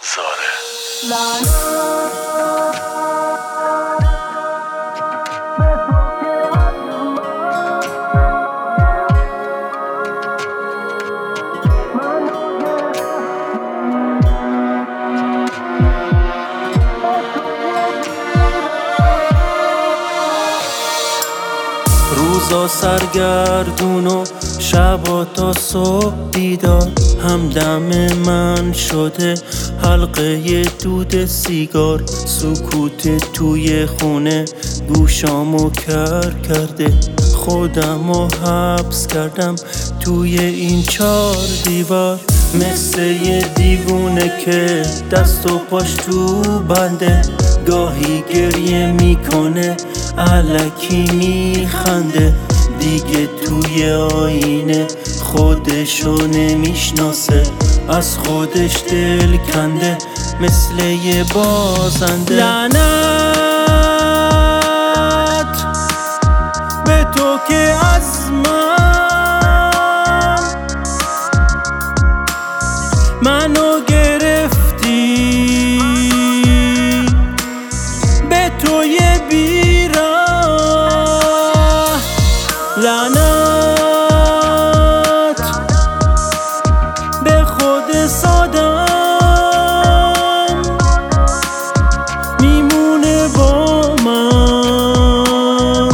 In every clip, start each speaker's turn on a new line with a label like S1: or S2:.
S1: روزا سرگردون و شبا تا صبح بیدار، همدم من شده حلقه دود سیگار. سکوت توی خونه گوشامو کر کرده، خودمو حبس کردم توی این 4 دیوار. مثل یه دیوونه که دست و پاش تو بنده، گاهی گریه میکنه الکی میخنده. دیگه توی آینه خودشو نمیشناسه، از خودش دل کنده مثل یه بازنده. لعنت به تو که از منو گرفتی، به تو یه بیراه. لعنت به خود سادم میمونه با من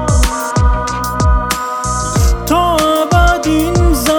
S1: تا ابد این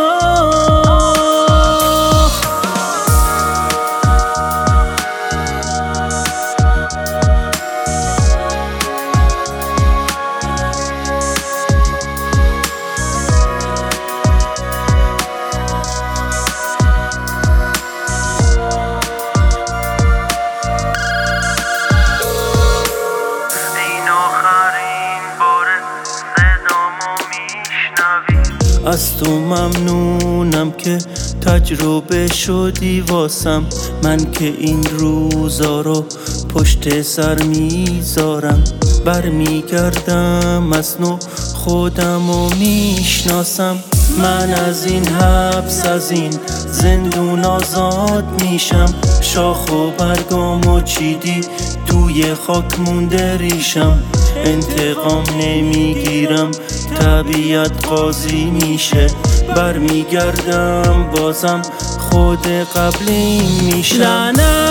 S1: از تو ممنونم که تجربه شدی واسم. من که این روزا رو پشت سر میذارم، برمیگردم از نو خودمو میشناسم. من از این حبس از این زندون آزاد میشم، شاخ و برگامو چیدی توی خاک مونده ریشم. انتقام نمیگیرم طبیعت قاضی میشه، برمیگردم بازم خود قبلی میشم.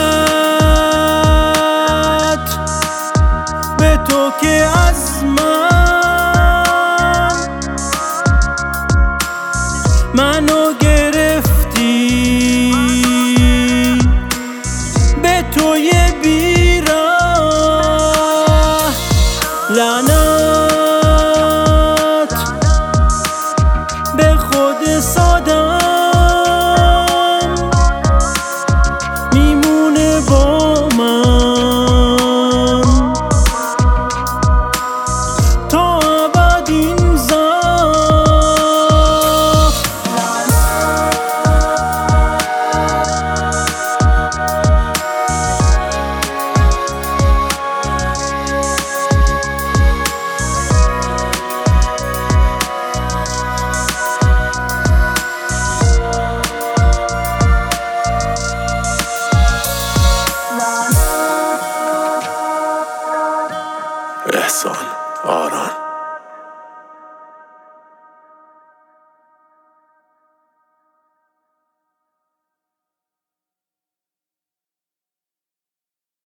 S1: لعنت به تو که از من